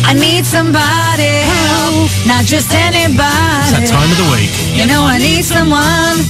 I need somebody help, not just anybody. It's that time of the week. You know I need someone.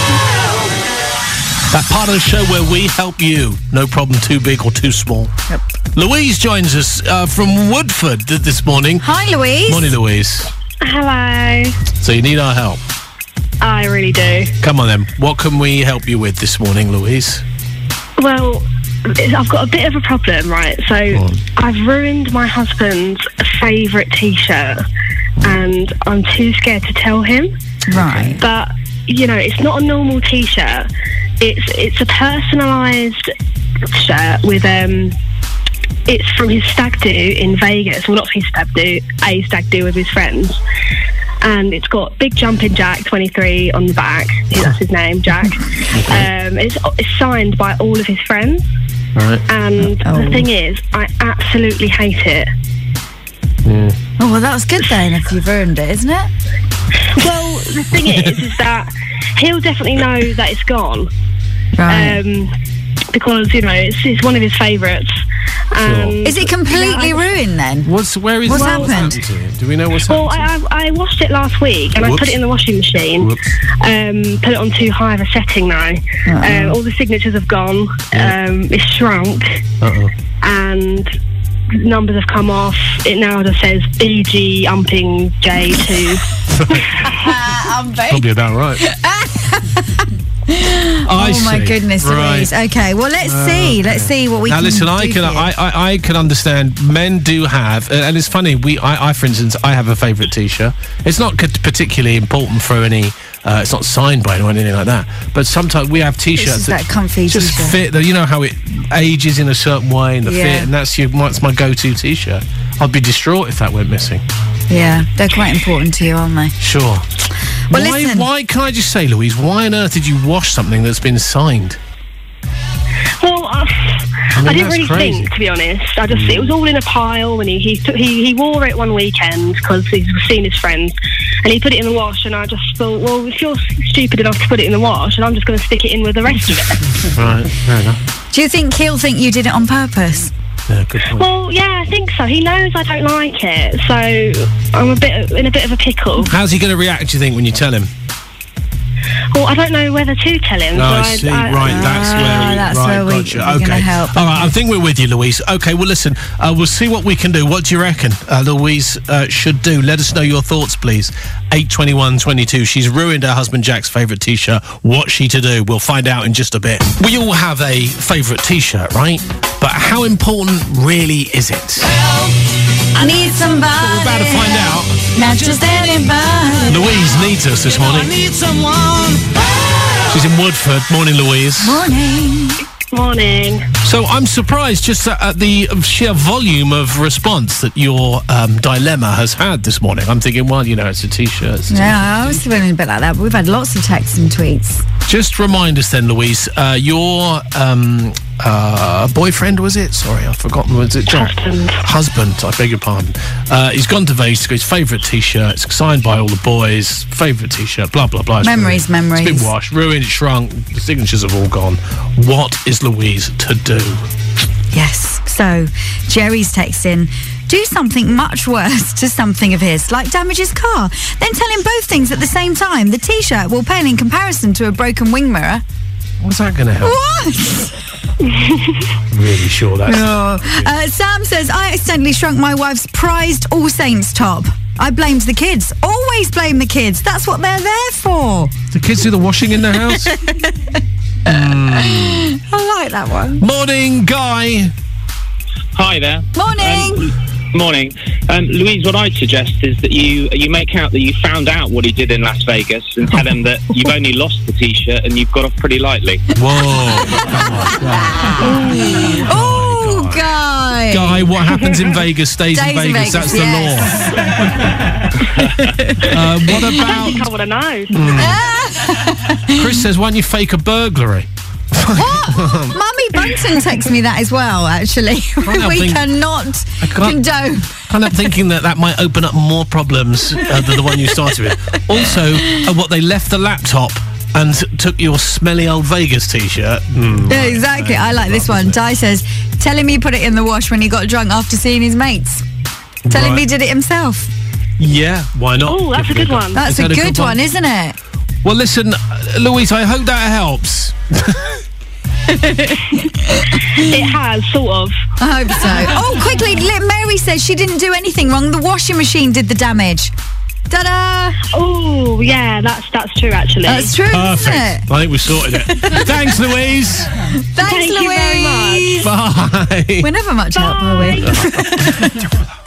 That part of the show where we help you. No problem too big or too small. Yep. Louise joins us from Woodford this morning. Hi, Louise. Morning, Louise. Hello. So you need our help. I really do. Come on then. What can we help you with this morning, Louise? Well, I've got a bit of a problem, right? So I've ruined my husband's favourite T-shirt and I'm too scared to tell him. Right. But, you know, it's not a normal T-shirt. It's a personalised shirt with, it's from his stag do in Vegas. Well, not his stag do, a stag do with his friends. And it's got Big Jumpin' Jack 23 on the back. That's his name, Jack. It's signed by all of his friends. Right. And the thing is, I absolutely hate it. Yeah. Oh, well, that was good then, if you've earned it, isn't it? Well, the thing is that he'll definitely know that it's gone. Right. Because, you know, it's one of his favourites. Is it completely ruined then? What's happened to it? Do we know what's happened? Well, I washed it last week and I put it in the washing machine. Put it on too high of a setting now. All the signatures have gone. It's shrunk. And numbers have come off. It now just says BG umping J2. Probably about right. Oh my goodness, Louise. Okay, well let's see what we can do. Now listen, I can understand men do have, and it's funny. I for instance, I have a favourite T-shirt. It's not particularly important for any. It's not signed by anyone or anything like that. But sometimes we have T-shirts that comfy just T-shirt. fit. You know how it ages in a certain way and the fit, and that's my go-to T-shirt. I'd be distraught if that went missing. Yeah, they're quite important to you, aren't they? Sure. Well, listen. Why can I just say, Louise? Why on earth did you wash something that's been signed? Well, I didn't really think, to be honest. It was all in a pile, and he wore it one weekend because he's seen his friends, and he put it in the wash, and I just thought, well, if you're stupid enough to put it in the wash, and I'm just going to stick it in with the rest of it. Right, fair enough. Do you think he'll think you did it on purpose? Yeah, good point. Well, yeah, I think so. He knows I don't like it, so I'm in a bit of a pickle. How's he going to react, do you think, when you tell him? Well, I don't know whether to tell him. Oh, I see. That's where we're going to help. All right, I think we're with you, Louise. Okay, well, listen, we'll see what we can do. What do you reckon Louise should do? Let us know your thoughts, please. 82122. She's ruined her husband Jack's favourite T-shirt. What's she to do? We'll find out in just a bit. We all have a favourite T-shirt, right? But how important really is it? I need somebody. Well, we're about to find out. Not just anybody. Louise needs us this morning. I need someone. She's in Woodford. Morning, Louise. Morning. So I'm surprised just at the sheer volume of response that your dilemma has had this morning. I'm thinking, well, you know, it's a T-shirt. Yeah, I was feeling a bit like that, but we've had lots of texts and tweets. Just remind us then, Louise, your boyfriend, was it? Sorry, I've forgotten. Was it John? Husband, I beg your pardon. He's gone to Vegas to get his favourite T-shirt. It's signed by all the boys. Favourite T-shirt, blah, blah, blah. Memories. It's been washed, ruined, shrunk. The signatures have all gone. What is Louise to do? Yes. So, Jerry's texting, do something much worse to something of his, like damage his car. Then tell him both things at the same time. The T-shirt will pale in comparison to a broken wing mirror. What's that going to help? What? I'm really sure that's... No. Sam says, I accidentally shrunk my wife's prized All Saints top. I blamed the kids. Always blame the kids. That's what they're there for. The kids do the washing in the house? I like that one. Morning, Guy. Hi there. Morning. Morning. Louise, what I'd suggest is that you make out that you found out what he did in Las Vegas and tell him that you've only lost the T-shirt and you've got off pretty lightly. Whoa. Oh, Guy. Guy, what happens in Vegas stays in Vegas. That's the law. What about... I think I want to know. Chris says, why don't you fake a burglary? What? Mummy Bunton texted me that as well, actually. We cannot condone. Kind of thinking that might open up more problems than the one you started with. Also, what they left the laptop and took your smelly old Vegas T-shirt. Yeah, exactly. I like this one. Di says, tell him you put it in the wash when he got drunk after seeing his mates. Tell him Right. he did it himself. Yeah, why not? Oh, that's a good one. That's Is a that good one, isn't it? Well, listen, Louise, I hope that helps. It has, sort of. I hope so. Oh, quickly, Mary says she didn't do anything wrong. The washing machine did the damage. Ta-da! Oh, yeah, that's true, actually. That's true, Perfect. isn't it? I think we sorted it. Thanks, Louise. Thanks, Thank you very Louise. much. Bye. We're never much help, are we?